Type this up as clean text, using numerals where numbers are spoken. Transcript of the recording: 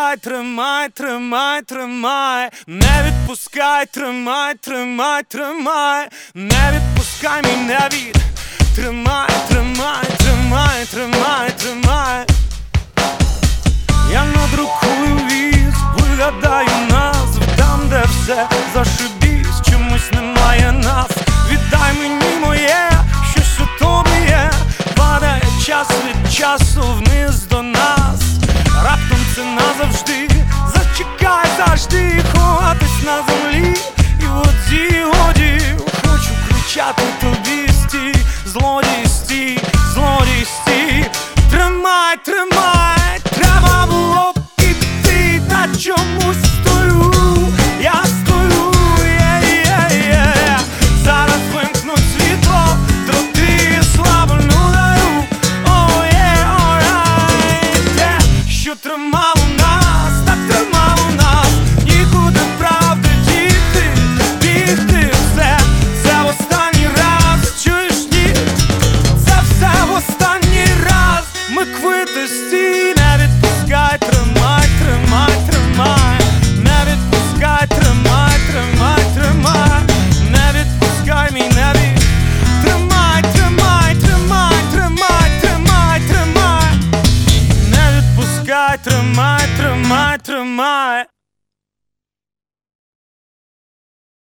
відпускай, тримай, тримай, тримай, не відпускай, тримай, тримай, тримай, не відпускай мене від, тримай, тримай, тримай, тримай, тримай. Я надрукую віз, вигадаю назву там, де все зашибісь, чомусь немає нас. Віддай мені моє, щось у тобі є, падає час від часу вниз до нас. Раптом це назавжди, зачекай завжди, ховатись на землі і в воді, годі. Хочу кричати тобі, стій, злодій, стій, злодій, стій. Тримай, тримай, треба було б іти, та чомусь стою, я стою, є-є-є. Зараз вимкнуть світло, дроти слабину даю, о-є, о-рай. Те, що тримало нас, так тримало нас, нікуди правди діти, бігти все, це в останній раз, чуєш, ні? Це все в останній раз, ми квити, стій, не відпускай, тримай, тримай, тримай, не відпускай, тримай, тримай, тримай, не відпускай мій невід, тримай, тримай, тримай, тримай, тримай, тримай, не відпускай, тримай, тримай, тримай.